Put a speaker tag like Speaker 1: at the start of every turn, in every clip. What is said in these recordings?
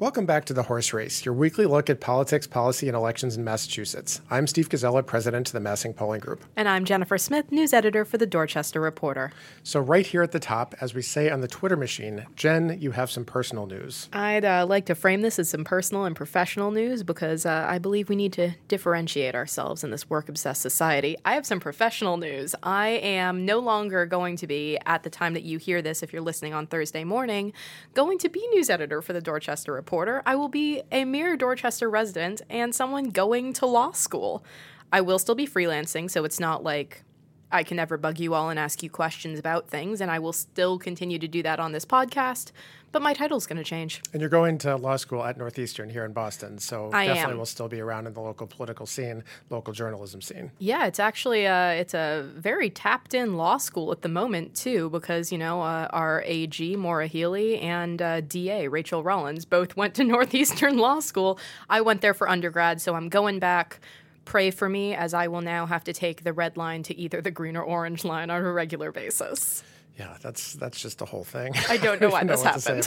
Speaker 1: Welcome back to The Horse Race, your weekly look at politics, policy, and elections in Massachusetts. I'm Steve Gazella, president of the Massing Polling Group.
Speaker 2: And I'm Jennifer Smith, news editor for the Dorchester Reporter.
Speaker 1: So right here at the top, as we say on the Twitter machine, Jen, you have some personal news.
Speaker 2: I'd like to frame this as some personal and professional news because I believe we need to differentiate ourselves in this work-obsessed society. I have some professional news. I am no longer going to be, at the time that you hear this, if you're listening on Thursday morning, going to be news editor for the Dorchester Reporter. I will be a mere Dorchester resident and someone going to law school. I will still be freelancing, so it's not like I can never bug you all and ask you questions about things, and I will still continue to do that on this podcast, but my title's going to change.
Speaker 1: And you're going to law school at Northeastern here in Boston, so
Speaker 2: I
Speaker 1: definitely
Speaker 2: am.
Speaker 1: will still be around in the local political scene, local journalism scene.
Speaker 2: Yeah, it's actually it's a very tapped-in law school at the moment, too, because, our AG, Maura Healey, and DA, Rachel Rollins, both went to Northeastern Law School. I went there for undergrad, so I'm going back. Pray for me, as I will now have to take the red line to either the green or orange line on a regular basis.
Speaker 1: Yeah, that's just the whole thing.
Speaker 2: I don't know why this happened.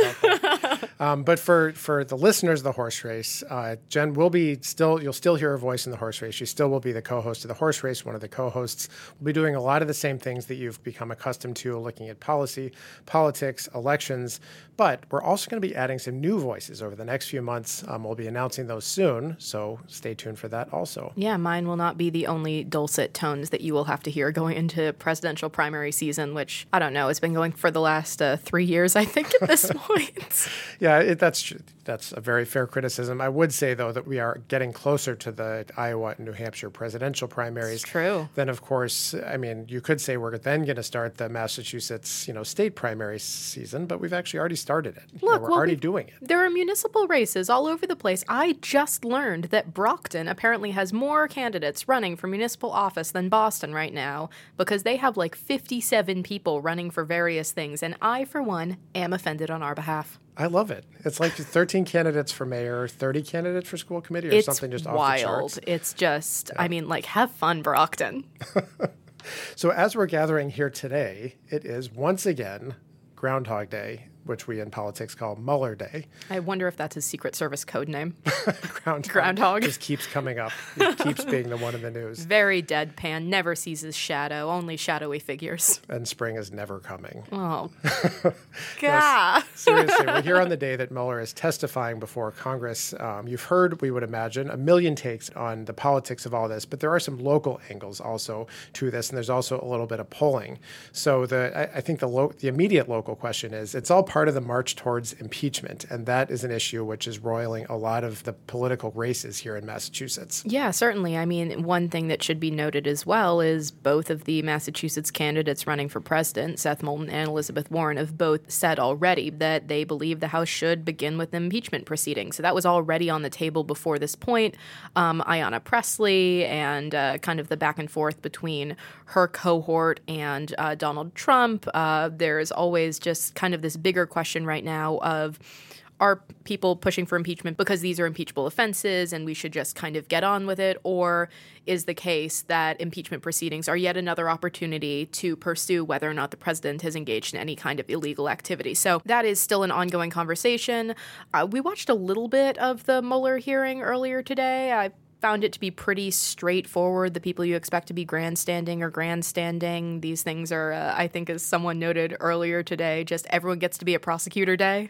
Speaker 1: But for the listeners of The Horse Race, Jen will be you'll still hear her voice in The Horse Race. She still will be the co-host of The Horse Race, one of the co-hosts. We'll be doing a lot of the same things that you've become accustomed to, looking at policy, politics, elections. But we're also going to be adding some new voices over the next few months. We'll be announcing those soon, so stay tuned for that also.
Speaker 2: Yeah, mine will not be the only dulcet tones that you will have to hear going into presidential primary season, which, I don't know, it's been going for the last 3 years, I think, at this point.
Speaker 1: Yeah, that's true. That's a very fair criticism. I would say, though, that we are getting closer to the Iowa and New Hampshire presidential primaries.
Speaker 2: It's true.
Speaker 1: Then, of course, you could say we're then going to start the Massachusetts, state primary season, but we've actually already started it.
Speaker 2: Look,
Speaker 1: we're already doing it.
Speaker 2: There are municipal races all over the place. I just learned that Brockton apparently has more candidates running for municipal office than Boston right now because they have like 57 people running for various things, and I, for one, am offended on our behalf.
Speaker 1: I love it. It's like 13 candidates for mayor, 30 candidates for school committee, or something just
Speaker 2: wild.
Speaker 1: Off the charts.
Speaker 2: It's just, have fun, Brockton.
Speaker 1: So as we're gathering here today, it is once again Groundhog Day, which we in politics call Mueller Day.
Speaker 2: I wonder if that's his Secret Service code name.
Speaker 1: Groundhog just keeps coming up. It keeps being the one in the news.
Speaker 2: Very deadpan, never sees his shadow, only shadowy figures.
Speaker 1: And spring is never coming.
Speaker 2: Oh, God.
Speaker 1: Seriously, we're here on the day that Mueller is testifying before Congress. You've heard, we would imagine, a million takes on the politics of all this, but there are some local angles also to this, and there's also a little bit of polling. So I think the immediate local question is, it's all part of the march towards impeachment, and that is an issue which is roiling a lot of the political races here in Massachusetts.
Speaker 2: Yeah, certainly. One thing that should be noted as well is both of the Massachusetts candidates running for president, Seth Moulton and Elizabeth Warren, have both said already that they believe the House should begin with impeachment proceedings. So that was already on the table before this point. Ayanna Pressley and kind of the back and forth between her cohort and Donald Trump. There's always just kind of this bigger question right now of, are people pushing for impeachment because these are impeachable offenses and we should just kind of get on with it? Or is the case that impeachment proceedings are yet another opportunity to pursue whether or not the president has engaged in any kind of illegal activity? So that is still an ongoing conversation. We watched a little bit of the Mueller hearing earlier today. I found it to be pretty straightforward. The people you expect to be grandstanding are grandstanding. These things are, I think, as someone noted earlier today, just everyone gets to be a prosecutor day.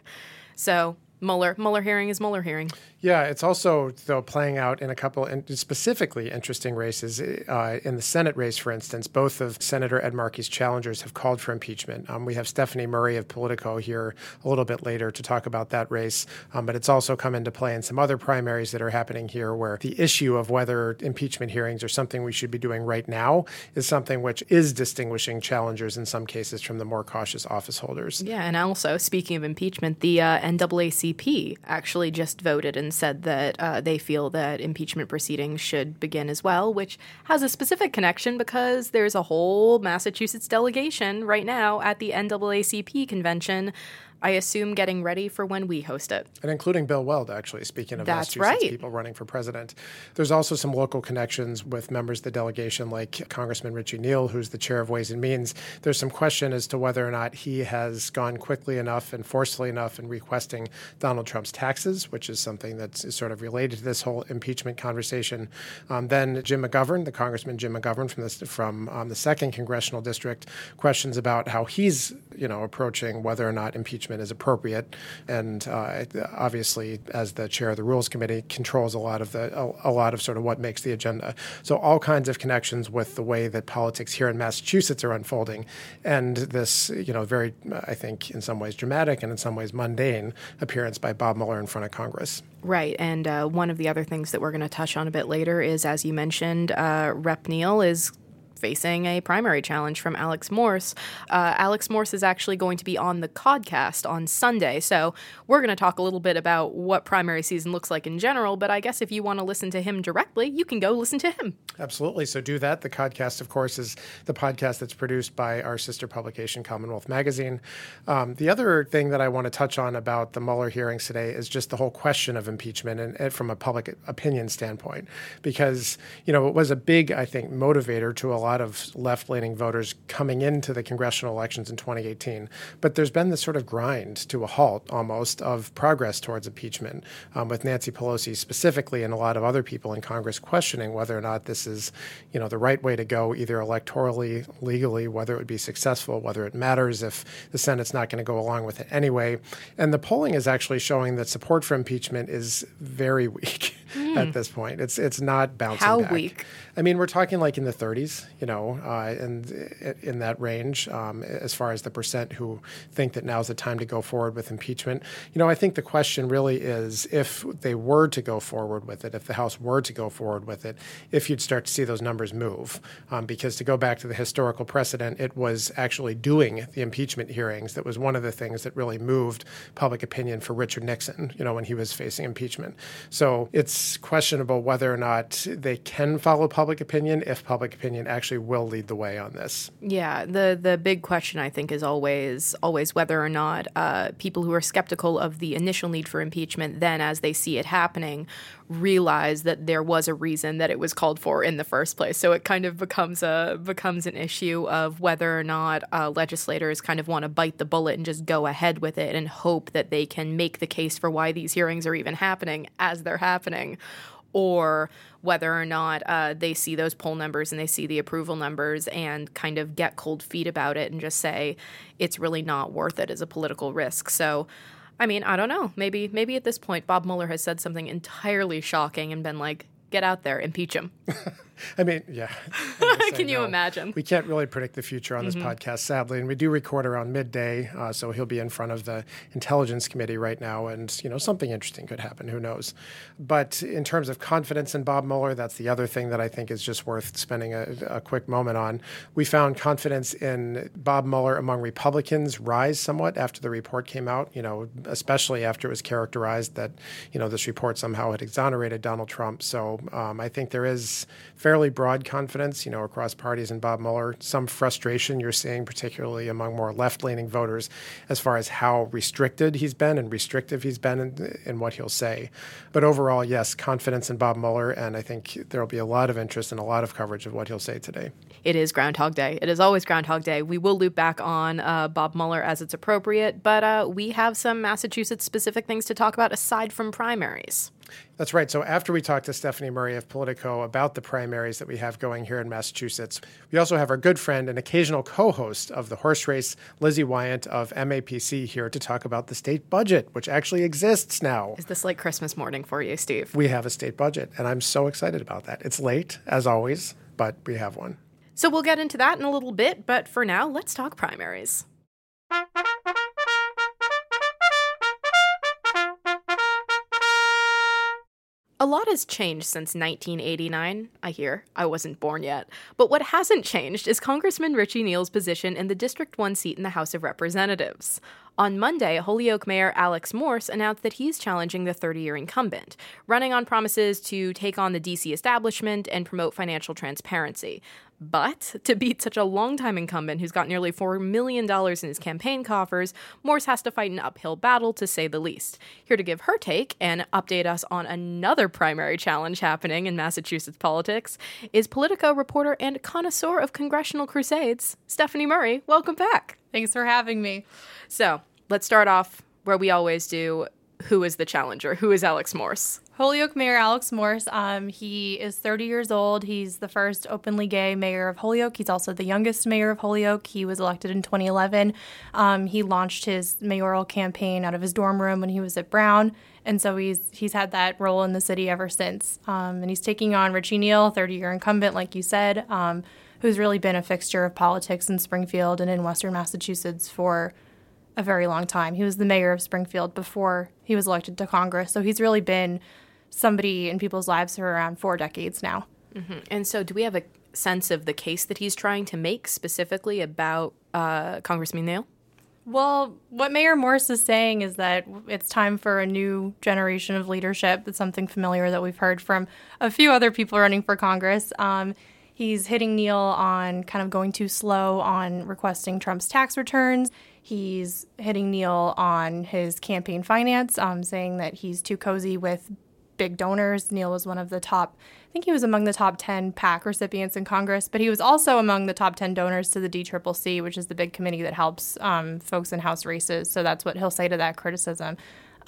Speaker 2: So Mueller hearing is Mueller hearing.
Speaker 1: Yeah, it's also, though, playing out in a couple specifically interesting races. In the Senate race, for instance, both of Senator Ed Markey's challengers have called for impeachment. We have Stephanie Murray of Politico here a little bit later to talk about that race. But it's also come into play in some other primaries that are happening here where the issue of whether impeachment hearings are something we should be doing right now is something which is distinguishing challengers in some cases from the more cautious office holders.
Speaker 2: Yeah, and also, speaking of impeachment, the NAACP actually just voted and said that they feel that impeachment proceedings should begin as well, which has a specific connection because there's a whole Massachusetts delegation right now at the NAACP convention. I assume getting ready for when we host it.
Speaker 1: And including Bill Weld, actually, speaking of
Speaker 2: That's
Speaker 1: Massachusetts
Speaker 2: right.
Speaker 1: people running for president. There's also some local connections with members of the delegation, like Congressman Richie Neal, who's the chair of Ways and Means. There's some question as to whether or not he has gone quickly enough and forcefully enough in requesting Donald Trump's taxes, which is something that's sort of related to this whole impeachment conversation. Then Jim McGovern, the Congressman Jim McGovern from the 2nd Congressional District, questions about how he's approaching whether or not impeachment is appropriate, and obviously, as the chair of the Rules Committee, controls a lot of sort of what makes the agenda. So all kinds of connections with the way that politics here in Massachusetts are unfolding, and this very, I think, in some ways dramatic and in some ways mundane appearance by Bob Mueller in front of Congress.
Speaker 2: Right, and one of the other things that we're going to touch on a bit later is, as you mentioned, Rep. Neal is facing a primary challenge from Alex Morse. Alex Morse is actually going to be on the Codcast on Sunday, so we're going to talk a little bit about what primary season looks like in general, but I guess if you want to listen to him directly, you can go listen to him.
Speaker 1: Absolutely, so do that. The Codcast, of course, is the podcast that's produced by our sister publication, Commonwealth Magazine. The other thing that I want to touch on about the Mueller hearings today is just the whole question of impeachment and from a public opinion standpoint, because, it was a big, I think, motivator to a lot of left-leaning voters coming into the congressional elections in 2018. But there's been this sort of grind to a halt almost of progress towards impeachment, with Nancy Pelosi specifically and a lot of other people in Congress questioning whether or not this is, the right way to go, either electorally, legally, whether it would be successful, whether it matters if the Senate's not going to go along with it anyway. And the polling is actually showing that support for impeachment is very weak at this point. It's not bouncing back.
Speaker 2: How weak?
Speaker 1: I mean, we're talking like in the 30s, and in that range, as far as the percent who think that now's the time to go forward with impeachment. I think the question really is, if they were to go forward with it, if the House were to go forward with it, if you'd start to see those numbers move. Because to go back to the historical precedent, it was actually doing the impeachment hearings that was one of the things that really moved public opinion for Richard Nixon, when he was facing impeachment. So it's questionable whether or not they can follow public opinion, if public opinion actually will lead the way on this.
Speaker 2: Yeah, the big question, I think, is always whether or not people who are skeptical of the initial need for impeachment then, as they see it happening, realize that there was a reason that it was called for in the first place. So it kind of becomes an issue of whether or not legislators kind of want to bite the bullet and just go ahead with it and hope that they can make the case for why these hearings are even happening as they're happening, or whether or not they see those poll numbers and they see the approval numbers and kind of get cold feet about it and just say it's really not worth it as a political risk. So, I mean, I don't know. Maybe at this point, Bob Mueller has said something entirely shocking and been like, get out there, impeach him.
Speaker 1: I mean, yeah.
Speaker 2: Can you imagine?
Speaker 1: We can't really predict the future on this podcast, sadly, and we do record around midday, so he'll be in front of the Intelligence Committee right now, and something interesting could happen. Who knows? But in terms of confidence in Bob Mueller, that's the other thing that I think is just worth spending a quick moment on. We found confidence in Bob Mueller among Republicans rise somewhat after the report came out. Especially after it was characterized that this report somehow had exonerated Donald Trump. So I think there is fairly broad confidence, across parties in Bob Mueller. Some frustration you're seeing, particularly among more left-leaning voters, as far as how restricted he's been and restrictive he's been in what he'll say. But overall, yes, confidence in Bob Mueller, and I think there will be a lot of interest and a lot of coverage of what he'll say today.
Speaker 2: It is Groundhog Day. It is always Groundhog Day. We will loop back on Bob Mueller as it's appropriate, but we have some Massachusetts-specific things to talk about aside from primaries.
Speaker 1: That's right. So after we talked to Stephanie Murray of Politico about the primaries that we have going here in Massachusetts, we also have our good friend and occasional co-host of the horse race, Lizzie Wyant of MAPC, here to talk about the state budget, which actually exists now.
Speaker 2: Is this like Christmas morning for you, Steve?
Speaker 1: We have a state budget, and I'm so excited about that. It's late, as always, but we have one.
Speaker 2: So we'll get into that in a little bit, but for now, let's talk primaries. A lot has changed since 1989, I hear. I wasn't born yet. But what hasn't changed is Congressman Richie Neal's position in the District 1 seat in the House of Representatives. On Monday, Holyoke Mayor Alex Morse announced that he's challenging the 30-year incumbent, running on promises to take on the D.C. establishment and promote financial transparency. But to beat such a longtime incumbent who's got nearly $4 million in his campaign coffers, Morse has to fight an uphill battle, to say the least. Here to give her take and update us on another primary challenge happening in Massachusetts politics is Politico reporter and connoisseur of congressional crusades, Stephanie Murray. Welcome back.
Speaker 3: Thanks for having me.
Speaker 2: So let's start off where we always do. Who is the challenger? Who is Alex Morse?
Speaker 3: Holyoke Mayor Alex Morse. He is 30 years old. He's the first openly gay mayor of Holyoke. He's also the youngest mayor of Holyoke. He was elected in 2011. He launched his mayoral campaign out of his dorm room when he was at Brown. And so he's had that role in the city ever since. And he's taking on Richie Neal, 30-year incumbent, like you said, who's really been a fixture of politics in Springfield and in Western Massachusetts for a very long time. He was the mayor of Springfield before he was elected to Congress. So he's really been somebody in people's lives for around 4 decades now.
Speaker 2: Mm-hmm. And so do we have a sense of the case that he's trying to make specifically about Congressman Neal?
Speaker 3: Well, what Mayor Morse is saying is that it's time for a new generation of leadership. That's something familiar that we've heard from a few other people running for Congress. He's hitting Neal on kind of going too slow on requesting Trump's tax returns. He's hitting Neal on his campaign finance, saying that he's too cozy with big donors. Neal was one of the top, I think he was among the top 10 PAC recipients in Congress, but he was also among the top 10 donors to the DCCC, which is the big committee that helps folks in House races. So that's what he'll say to that criticism.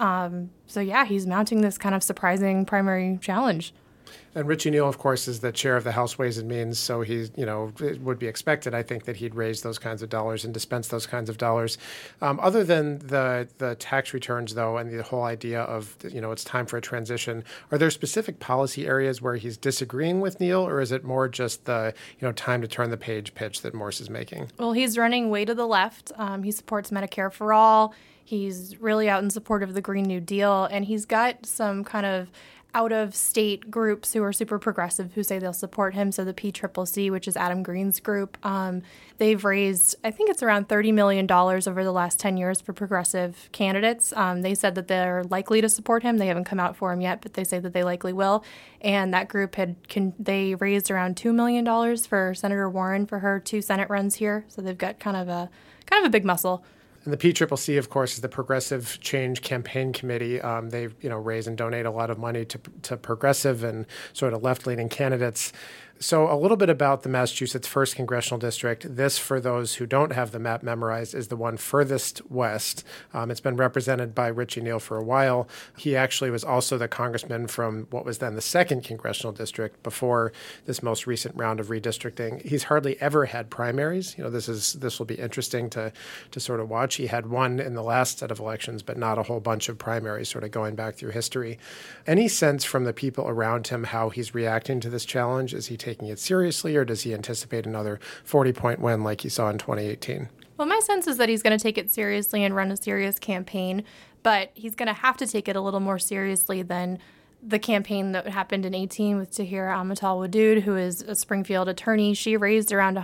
Speaker 3: So yeah, he's mounting this kind of surprising primary challenge.
Speaker 1: And Richie Neal, of course, is the chair of the House Ways and Means, so it would be expected, I think, that he'd raise those kinds of dollars and dispense those kinds of dollars. Other than the tax returns, though, and the whole idea of, it's time for a transition, are there specific policy areas where he's disagreeing with Neal, or is it more just the, time to turn the page pitch that Morse is making?
Speaker 3: Well, he's running way to the left. He supports Medicare for all. He's really out in support of the Green New Deal, and he's got some kind of out-of-state groups who are super progressive who say they'll support him. So the PCCC, which is Adam Green's group, they've raised, I think it's around $30 million over the last 10 years for progressive candidates. They said that they're likely to support him. They haven't come out for him yet, but they say that they likely will. And that group they raised around $2 million for Senator Warren for her 2 Senate runs here. So they've got kind of a big muscle.
Speaker 1: And the PCCC, of course, is the Progressive Change Campaign Committee. They, raise and donate a lot of money to progressive and sort of left-leaning candidates. So a little bit about the Massachusetts 1st Congressional District. This, for those who don't have the map memorized, is the one furthest west. It's been represented by Richie Neal for a while. He actually was also the congressman from what was then the 2nd Congressional District before this most recent round of redistricting. He's hardly ever had primaries. This will be interesting to sort of watch. He had one in the last set of elections, but not a whole bunch of primaries, sort of going back through history. Any sense from the people around him how he's reacting to this challenge? Is he taking it seriously, or does he anticipate another 40-point win like he saw in 2018?
Speaker 3: Well, my sense is that he's going to take it seriously and run a serious campaign, but he's going to have to take it a little more seriously than the campaign that happened in 2018 with Tahira Amatal-Wadood, who is a Springfield attorney. She raised around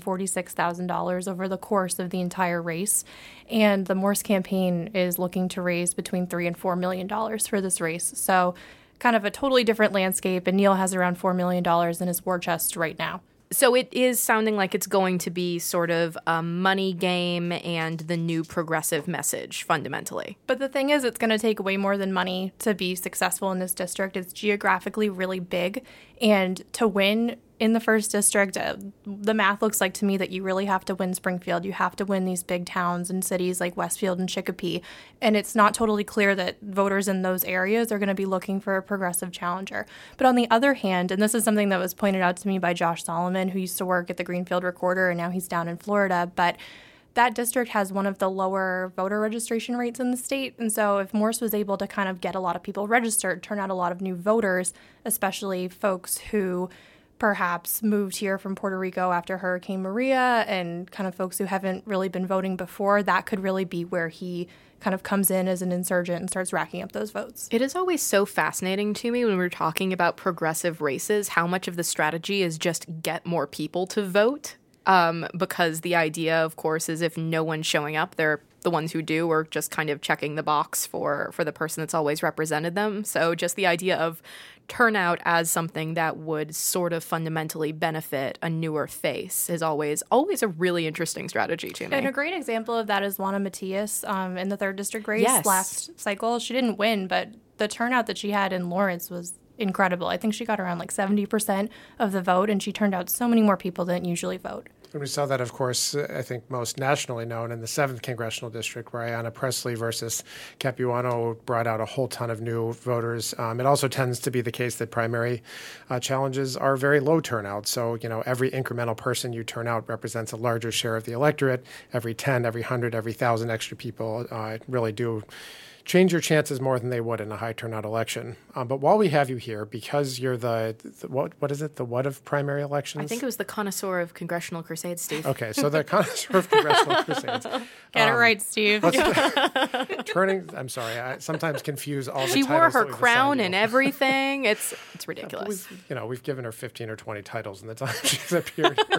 Speaker 3: $146,000 over the course of the entire race, and the Morse campaign is looking to raise between $3 and $4 million for this race. So kind of a totally different landscape, and Neal has around $4 million in his war chest right now.
Speaker 2: So it is sounding like it's going to be sort of a money game and the new progressive message, fundamentally.
Speaker 3: But the thing is, it's going to take way more than money to be successful in this district. It's geographically really big, and to win in the 1st district, the math looks like to me that you really have to win Springfield. You have to win these big towns and cities like Westfield and Chicopee. And it's not totally clear that voters in those areas are going to be looking for a progressive challenger. But on the other hand, and this is something that was pointed out to me by Josh Solomon, who used to work at the Greenfield Recorder, and now he's down in Florida, but that district has one of the lower voter registration rates in the state. And so if Morse was able to kind of get a lot of people registered, turn out a lot of new voters, especially folks who perhaps moved here from Puerto Rico after Hurricane Maria and kind of folks who haven't really been voting before, that could really be where he kind of comes in as an insurgent and starts racking up those votes.
Speaker 2: It is always so fascinating to me when we're talking about progressive races, how much of the strategy is just get more people to vote. Because the idea, of course, is if no one's showing up, they're the ones who do are just kind of checking the box for the person that's always represented them. So just the idea of turnout as something that would sort of fundamentally benefit a newer face is always a really interesting strategy to me.
Speaker 3: And a great example of that is Juana Matias in the 3rd District race last cycle. She didn't win, but the turnout that she had in Lawrence was incredible. I think she got around like 70% of the vote, and she turned out so many more people than usually vote.
Speaker 1: And we saw that, of course, I think most nationally known in the 7th Congressional District, where Ayanna Pressley versus Capuano brought out a whole ton of new voters. It also tends to be the case that primary challenges are very low turnout. So, every incremental person you turn out represents a larger share of the electorate. Every 10, every 100, every 1,000 extra people really do change your chances more than they would in a high turnout election. But while we have you here, because you're the what is it? The what of primary elections?
Speaker 2: I think it was the connoisseur of congressional crusades, Steve.
Speaker 1: Okay, so the connoisseur of congressional crusades.
Speaker 3: Get it right, Steve.
Speaker 1: I'm sorry, I sometimes confuse all the titles.
Speaker 2: She wore her crown and everything. It's ridiculous.
Speaker 1: We've given her 15 or 20 titles in the time she's appeared here.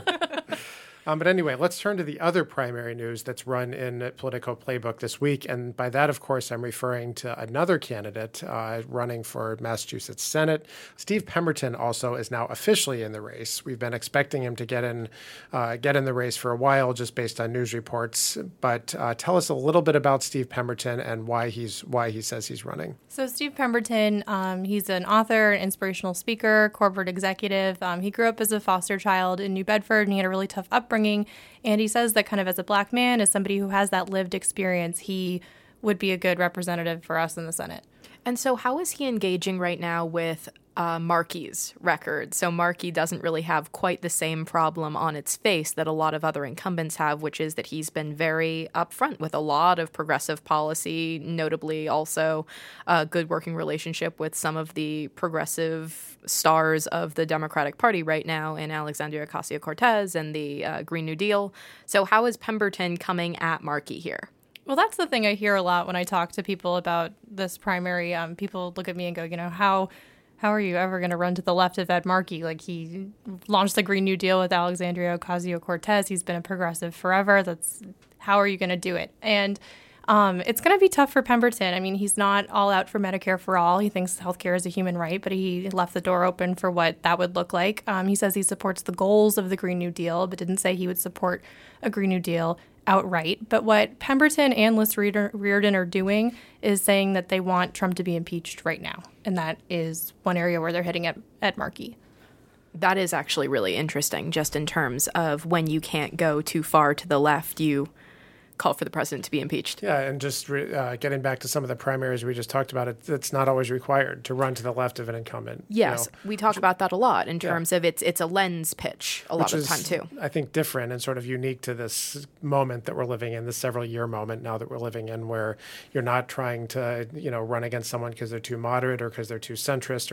Speaker 1: But anyway, let's turn to the other primary news that's run in Politico Playbook this week. And by that, of course, I'm referring to another candidate running for Massachusetts Senate. Steve Pemberton also is now officially in the race. We've been expecting him to get in the race for a while, just based on news reports. But tell us a little bit about Steve Pemberton and why he says he's running.
Speaker 3: So Steve Pemberton, he's an author, an inspirational speaker, corporate executive. He grew up as a foster child in New Bedford, and he had a really tough upbringing. And he says that kind of as a Black man, as somebody who has that lived experience, he would be a good representative for us in the Senate.
Speaker 2: And so how is he engaging right now with Markey's record? So Markey doesn't really have quite the same problem on its face that a lot of other incumbents have, which is that he's been very upfront with a lot of progressive policy, notably also a good working relationship with some of the progressive stars of the Democratic Party right now in Alexandria Ocasio-Cortez and the Green New Deal. So how is Pemberton coming at Markey here?
Speaker 3: Well, that's the thing I hear a lot when I talk to people about this primary. People look at me and go, how are you ever going to run to the left of Ed Markey? Like, he launched the Green New Deal with Alexandria Ocasio-Cortez. He's been a progressive forever. How are you going to do it? And it's going to be tough for Pemberton. I mean, he's not all out for Medicare for all. He thinks healthcare is a human right, but he left the door open for what that would look like. He says he supports the goals of the Green New Deal, but didn't say he would support a Green New Deal outright. But what Pemberton and Liz Reardon are doing is saying that they want Trump to be impeached right now. And that is one area where they're hitting at Ed Markey.
Speaker 2: That is actually really interesting, just in terms of when you can't go too far to the left, you call for the president to be impeached.
Speaker 1: Yeah, and just getting back to some of the primaries we just talked about, it's not always required to run to the left of an incumbent.
Speaker 2: Yes, we talk about that a lot in terms of it's a lens pitch a lot of the time too.
Speaker 1: I think different and sort of unique to this moment that we're living in, this several-year moment now that we're living in, where you're not trying to run against someone because they're too moderate or because they're too centrist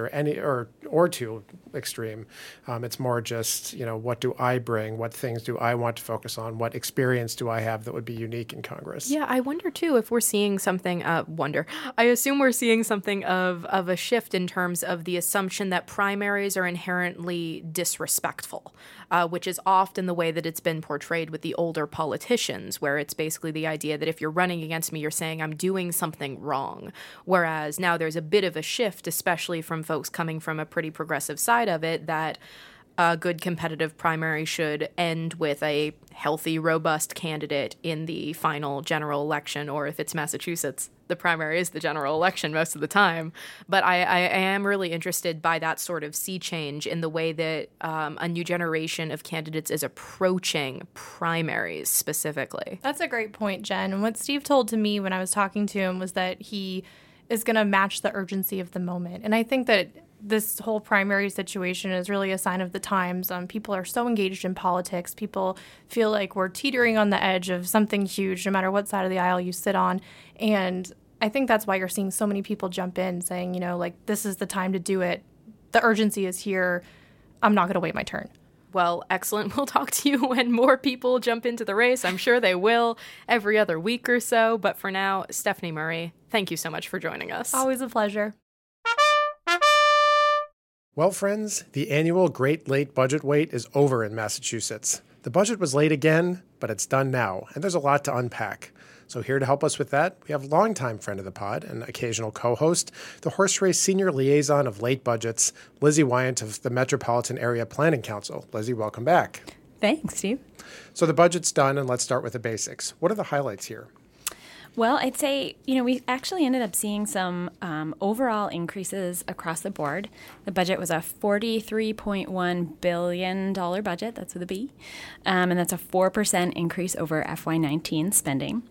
Speaker 1: or too extreme. It's more just what do I bring? What things do I want to focus on? What experience do I have that would be unique in Congress?
Speaker 2: Yeah, I wonder too if we're seeing something. I assume we're seeing something of a shift in terms of the assumption that primaries are inherently disrespectful, which is often the way that it's been portrayed with the older politicians, where it's basically the idea that if you're running against me, you're saying I'm doing something wrong. Whereas now there's a bit of a shift, especially from folks coming from a pretty progressive side of it, that a good competitive primary should end with a healthy, robust candidate in the final general election, or if it's Massachusetts, the primary is the general election most of the time. But I am really interested by that sort of sea change in the way that a new generation of candidates is approaching primaries specifically.
Speaker 3: That's a great point, Jen. And what Steve told to me when I was talking to him was that he is going to match the urgency of the moment. And I think that this whole primary situation is really a sign of the times. People are so engaged in politics. People feel like we're teetering on the edge of something huge, no matter what side of the aisle you sit on. And I think that's why you're seeing so many people jump in saying, this is the time to do it. The urgency is here. I'm not going to wait my turn.
Speaker 2: Well, excellent. We'll talk to you when more people jump into the race. I'm sure they will every other week or so. But for now, Stephanie Murray, thank you so much for joining us.
Speaker 3: Always a pleasure.
Speaker 1: Well, friends, the annual Great Late Budget wait is over in Massachusetts. The budget was late again, but it's done now, and there's a lot to unpack. So here to help us with that, we have longtime friend of the pod and occasional co-host, the Horse Race Senior Liaison of Late Budgets, Lizzie Wyant of the Metropolitan Area Planning Council. Lizzie, welcome back.
Speaker 4: Thanks, Steve.
Speaker 1: So the budget's done, and let's start with the basics. What are the highlights here?
Speaker 4: Well, I'd say, we actually ended up seeing some overall increases across the board. The budget was a $43.1 billion budget, that's with a B, and that's a 4% increase over FY19 spending.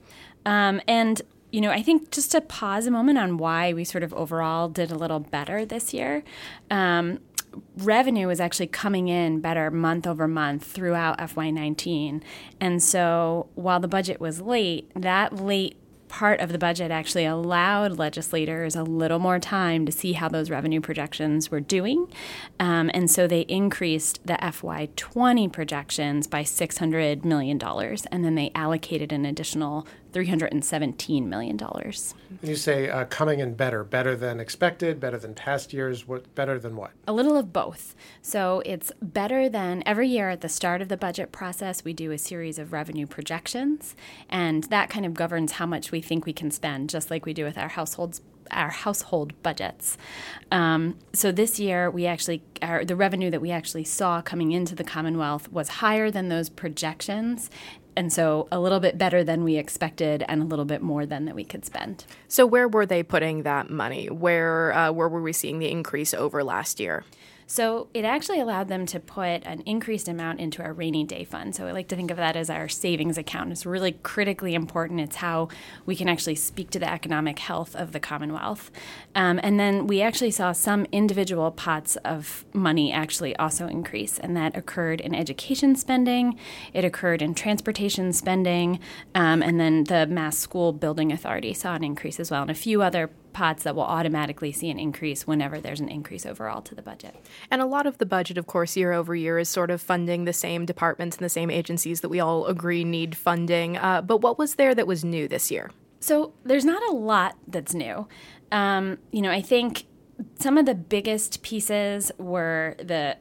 Speaker 4: I think just to pause a moment on why we sort of overall did a little better this year, revenue is actually coming in better month over month throughout FY19. And so while the budget was late, that late part of the budget actually allowed legislators a little more time to see how those revenue projections were doing. And so they increased the FY20 projections by $600 million, and then they allocated an additional $317 million.
Speaker 1: You say coming in better than expected, better than past years, better than what?
Speaker 4: A little of both. So it's better than every year at the start of the budget process, we do a series of revenue projections, and that kind of governs how much we think we can spend, just like we do with our household budgets. So this year, the revenue that we actually saw coming into the Commonwealth was higher than those projections, and so a little bit better than we expected and a little bit more than that we could spend.
Speaker 2: So where were they putting that money? Where were we seeing the increase over last year?
Speaker 4: So it actually allowed them to put an increased amount into our rainy day fund. So I like to think of that as our savings account. It's really critically important. It's how we can actually speak to the economic health of the Commonwealth. And then we actually saw some individual pots of money actually also increase, and that occurred in education spending, it occurred in transportation spending, and then the Mass School Building Authority saw an increase as well, and a few other pots that will automatically see an increase whenever there's an increase overall to the budget.
Speaker 2: And a lot of the budget, of course, year over year is sort of funding the same departments and the same agencies that we all agree need funding. But what was there that was new this year?
Speaker 4: So there's not a lot that's new. I think some of the biggest pieces were the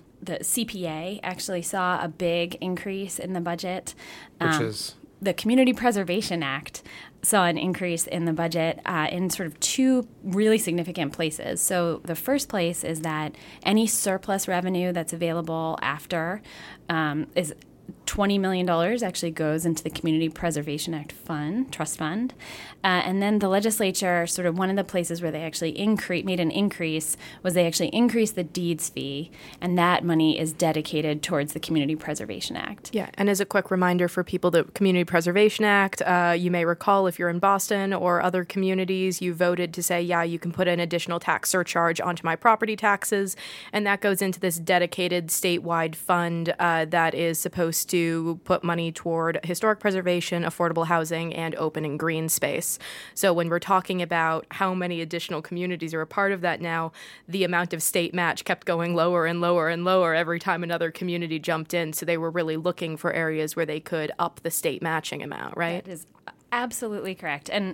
Speaker 4: CPA actually saw a big increase in the budget.
Speaker 1: Which is?
Speaker 4: The Community Preservation Act saw an increase in the budget in sort of two really significant places. So the first place is that any surplus revenue that's available after is $20 million actually goes into the Community Preservation Act trust fund. And then the legislature, sort of one of the places where they actually made an increase was they actually increased the deeds fee, and that money is dedicated towards the Community Preservation Act.
Speaker 2: Yeah, and as a quick reminder for people, the Community Preservation Act, you may recall if you're in Boston or other communities, you voted to say, yeah, you can put an additional tax surcharge onto my property taxes, and that goes into this dedicated statewide fund that is supposed to put money toward historic preservation, affordable housing, and open and green space. So when we're talking about how many additional communities are a part of that now, the amount of state match kept going lower and lower and lower every time another community jumped in. So they were really looking for areas where they could up the state matching amount, right?
Speaker 4: That is absolutely correct. And,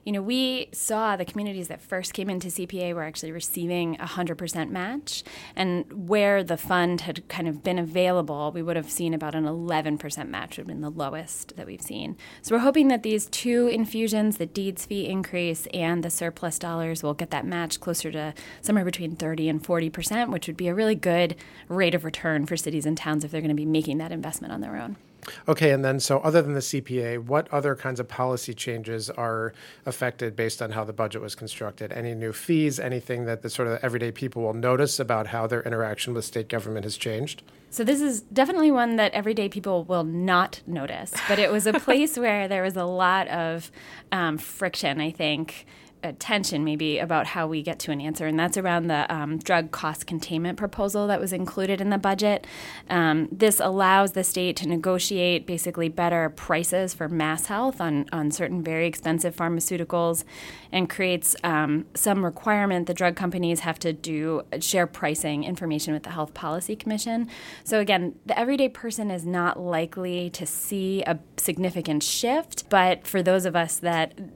Speaker 4: we saw the communities that first came into CPA were actually receiving 100% match. And where the fund had kind of been available, we would have seen about an 11% match, would have been the lowest that we've seen. So we're hoping that these two infusions, the deeds fee increase and the surplus dollars, will get that match closer to somewhere between 30 and 40%, which would be a really good rate of return for cities and towns if they're going to be making that investment on their own.
Speaker 1: Okay, and then so other than the CPA, what other kinds of policy changes are affected based on how the budget was constructed? Any new fees, anything that the sort of everyday people will notice about how their interaction with state government has changed?
Speaker 4: So this is definitely one that everyday people will not notice, but it was a place where there was a lot of friction, I think, tension maybe about how we get to an answer, and that's around the drug cost containment proposal that was included in the budget. This allows the state to negotiate basically better prices for mass health on certain very expensive pharmaceuticals, and creates some requirement the drug companies have to share pricing information with the Health Policy Commission. So again, the everyday person is not likely to see a significant shift, but for those of us that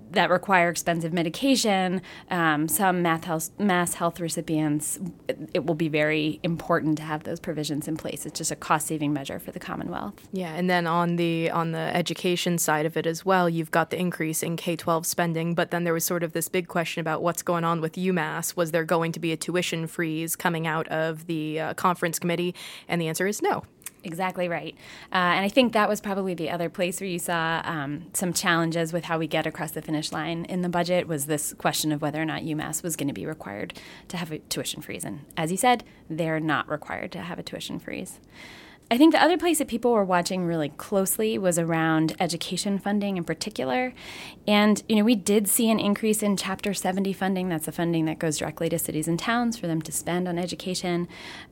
Speaker 4: that require expensive medication, some mass health recipients, it will be very important to have those provisions in place. It's just a cost-saving measure for the Commonwealth.
Speaker 2: Yeah, and then on the education side of it as well, you've got the increase in K-12 spending, but then there was sort of this big question about what's going on with UMass. Was there going to be a tuition freeze coming out of the conference committee? And the answer is no.
Speaker 4: Exactly right. And I think that was probably the other place where you saw some challenges with how we get across the finish line in the budget was this question of whether or not UMass was going to be required to have a tuition freeze. And as you said, they're not required to have a tuition freeze. I think the other place that people were watching really closely was around education funding in particular. And, we did see an increase in Chapter 70 funding. That's the funding that goes directly to cities and towns for them to spend on education.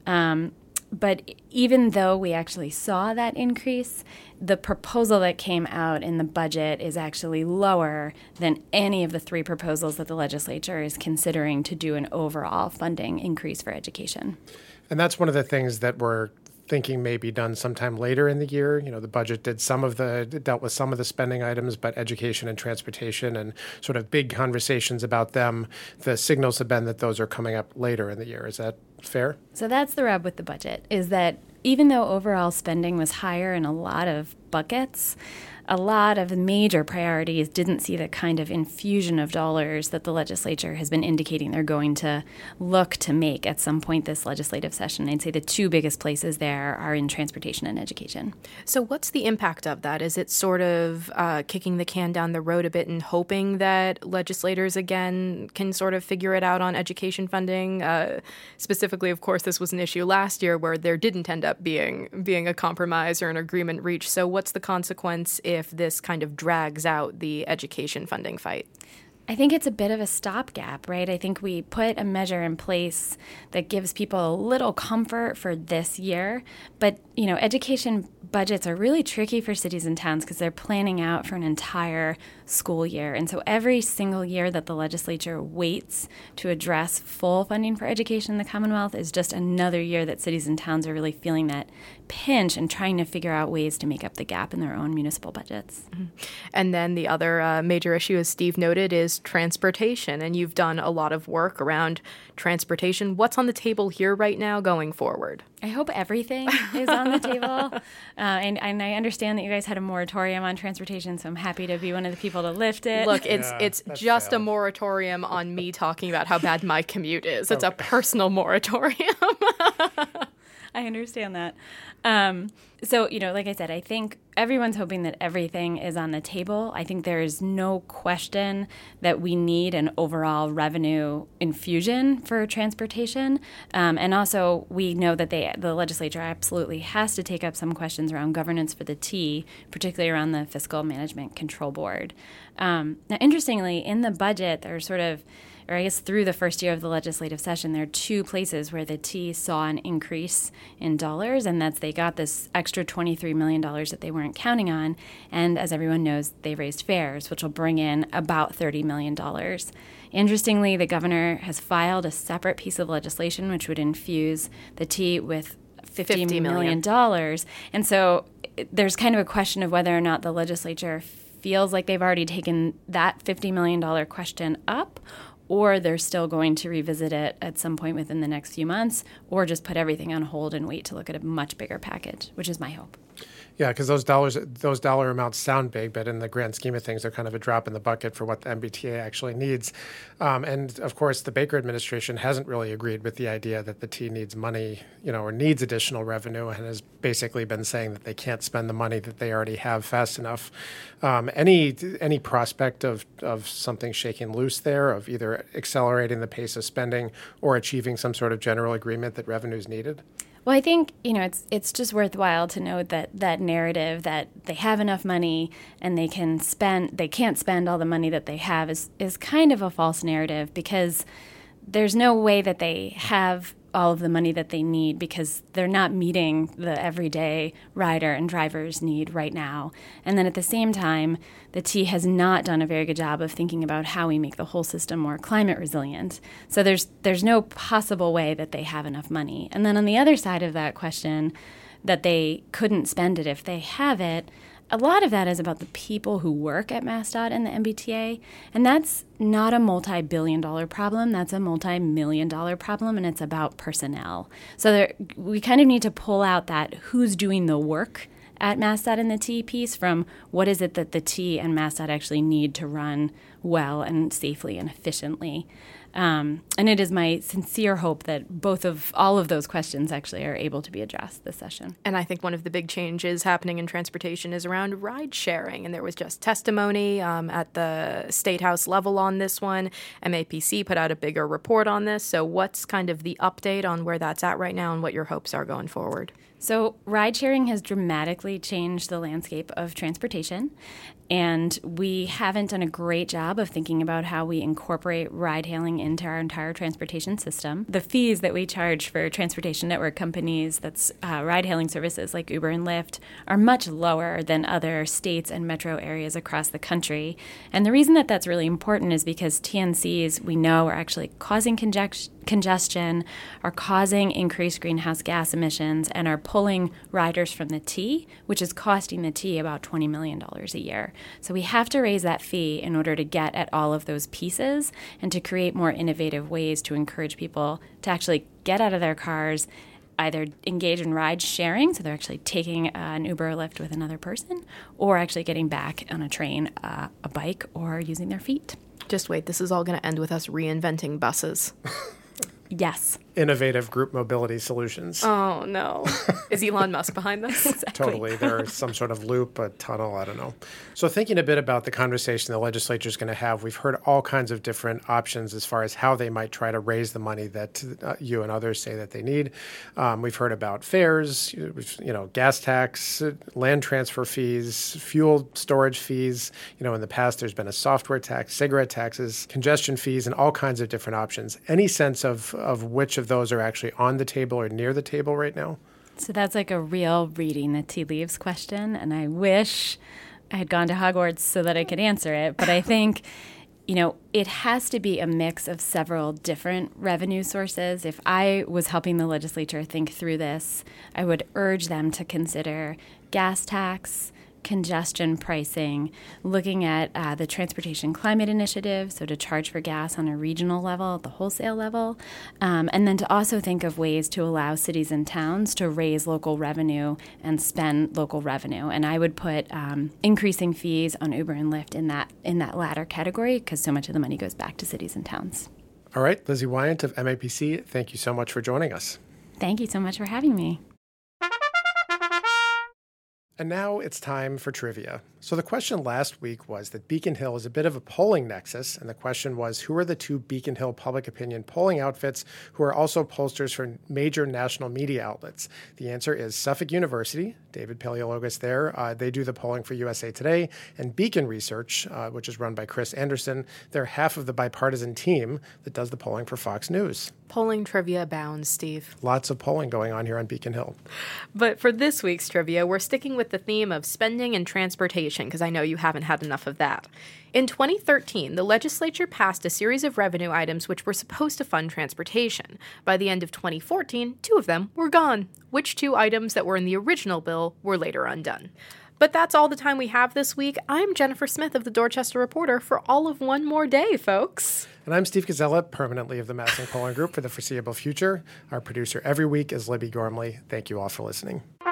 Speaker 4: But even though we actually saw that increase, the proposal that came out in the budget is actually lower than any of the three proposals that the legislature is considering to do an overall funding increase for education.
Speaker 1: And that's one of the things that we're thinking may be done sometime later in the year. The budget dealt with some of the spending items, but education and transportation and sort of big conversations about them, the signals have been that those are coming up later in the year. Is that fair?
Speaker 4: So that's the rub with the budget, is that even though overall spending was higher in a lot of buckets, a lot of major priorities didn't see the kind of infusion of dollars that the legislature has been indicating they're going to look to make at some point this legislative session. I'd say the two biggest places there are in transportation and education.
Speaker 2: So what's the impact of that? Is it sort of kicking the can down the road a bit and hoping that legislators, again, can sort of figure it out on education funding? Specifically, of course, this was an issue last year where there didn't end up being a compromise or an agreement reached. So what's the consequence if this kind of drags out the education funding fight?
Speaker 4: I think it's a bit of a stopgap, right? I think we put a measure in place that gives people a little comfort for this year. But, education budgets are really tricky for cities and towns because they're planning out for an entire school year. And so every single year that the legislature waits to address full funding for education in the Commonwealth is just another year that cities and towns are really feeling that pinch and trying to figure out ways to make up the gap in their own municipal budgets. Mm-hmm.
Speaker 2: And then the other major issue, as Steve noted, is transportation. And you've done a lot of work around transportation. What's on the table here right now going forward?
Speaker 4: I hope everything is on the table. And I understand that you guys had a moratorium on transportation, so I'm happy to be one of the people to lift it.
Speaker 2: Look, it's just a moratorium on me talking about how bad my commute is. It's a personal moratorium.
Speaker 4: I understand that. So, like I said, I think everyone's hoping that everything is on the table. I think there is no question that we need an overall revenue infusion for transportation. And also, we know that the legislature absolutely has to take up some questions around governance for the T, particularly around the Fiscal Management Control Board. Now, interestingly, in the budget, there are through the first year of the legislative session, there are two places where the T saw an increase in dollars, and that's they got this extra $23 million that they weren't counting on. And as everyone knows, they raised fares, which will bring in about $30 million. Interestingly, the governor has filed a separate piece of legislation which would infuse the T with $50 million. And so there's kind of a question of whether or not the legislature feels like they've already taken that $50 million question up, or they're still going to revisit it at some point within the next few months, or just put everything on hold and wait to look at a much bigger package, which is my hope.
Speaker 1: Yeah, because those dollar amounts sound big, but in the grand scheme of things, they're kind of a drop in the bucket for what the MBTA actually needs. And of course, the Baker administration hasn't really agreed with the idea that the T needs money, or needs additional revenue, and has basically been saying that they can't spend the money that they already have fast enough. Any prospect of something shaking loose there, of either accelerating the pace of spending or achieving some sort of general agreement that revenue is needed?
Speaker 4: Well, I think, it's just worthwhile to note that narrative that they have enough money and they can't spend all the money that they have is kind of a false narrative, because there's no way that they have all of the money that they need, because they're not meeting the everyday rider and driver's need right now. And then at the same time, the T has not done a very good job of thinking about how we make the whole system more climate resilient. So there's no possible way that they have enough money. And then on the other side of that question, that they couldn't spend it if they have it, a lot of that is about the people who work at MassDOT and the MBTA, and that's not a multi-billion-dollar problem. That's a multi-million-dollar problem, and it's about personnel. So we kind of need to pull out that who's doing the work at MassDOT and the T piece from what is it that the T and MassDOT actually need to run well and safely and efficiently. And it is my sincere hope that all of those questions actually are able to be addressed this session.
Speaker 2: And I think one of the big changes happening in transportation is around ride sharing. And there was just testimony at the State House level on this one. MAPC put out a bigger report on this. So what's kind of the update on where that's at right now and what your hopes are going forward?
Speaker 4: So ride sharing has dramatically changed the landscape of transportation, and we haven't done a great job of thinking about how we incorporate ride-hailing into our entire transportation system. The fees that we charge for transportation network companies, that's ride-hailing services like Uber and Lyft, are much lower than other states and metro areas across the country. And the reason that that's really important is because TNCs, we know, are actually causing congestion, are causing increased greenhouse gas emissions, and are pulling riders from the T, which is costing the T about $20 million a year. So we have to raise that fee in order to get at all of those pieces and to create more innovative ways to encourage people to actually get out of their cars, either engage in ride sharing, so they're actually taking an Uber or Lyft with another person, or actually getting back on a train, a bike, or using their feet.
Speaker 2: Just wait, this is all going to end with us reinventing buses.
Speaker 4: Yes.
Speaker 1: Innovative group mobility solutions.
Speaker 2: Oh, no. Is Elon Musk behind this?
Speaker 4: Exactly.
Speaker 1: Totally. There's some sort of loop, a tunnel, I don't know. So thinking a bit about the conversation the legislature is going to have, we've heard all kinds of different options as far as how they might try to raise the money that you and others say that they need. We've heard about fares, gas tax, land transfer fees, fuel storage fees. In the past, there's been a software tax, cigarette taxes, congestion fees, and all kinds of different options. Any sense of which of those are actually on the table or near the table right now?
Speaker 4: So that's like a real reading the tea leaves question, and I wish I had gone to Hogwarts so that I could answer it. But I think, it has to be a mix of several different revenue sources. If I was helping the legislature think through this, I would urge them to consider gas tax, congestion pricing, looking at the Transportation Climate Initiative, so to charge for gas on a regional level, at the wholesale level, and then to also think of ways to allow cities and towns to raise local revenue and spend local revenue. And I would put increasing fees on Uber and Lyft in that latter category, because so much of the money goes back to cities and towns.
Speaker 1: All right, Lizzie Wyant of MAPC, thank you so much for joining us.
Speaker 4: Thank you so much for having me.
Speaker 1: And now it's time for trivia. So the question last week was that Beacon Hill is a bit of a polling nexus, and the question was, who are the two Beacon Hill public opinion polling outfits who are also pollsters for major national media outlets? The answer is Suffolk University, David Paleologos there. They do the polling for USA Today, and Beacon Research, which is run by Chris Anderson. They're half of the bipartisan team that does the polling for Fox News.
Speaker 2: Polling trivia abounds, Steve.
Speaker 1: Lots of polling going on here on Beacon Hill.
Speaker 2: But for this week's trivia, we're sticking with the theme of spending and transportation, because I know you haven't had enough of that. In 2013, the legislature passed a series of revenue items which were supposed to fund transportation. By the end of 2014, 2 of them were gone. Which 2 items that were in the original bill were later undone? But that's all the time we have this week. I'm Jennifer Smith of the Dorchester Reporter for all of one more day, folks.
Speaker 1: And I'm Steve Gazella, permanently of the Massing Polling Group for the foreseeable future. Our producer every week is Libby Gormley. Thank you all for listening.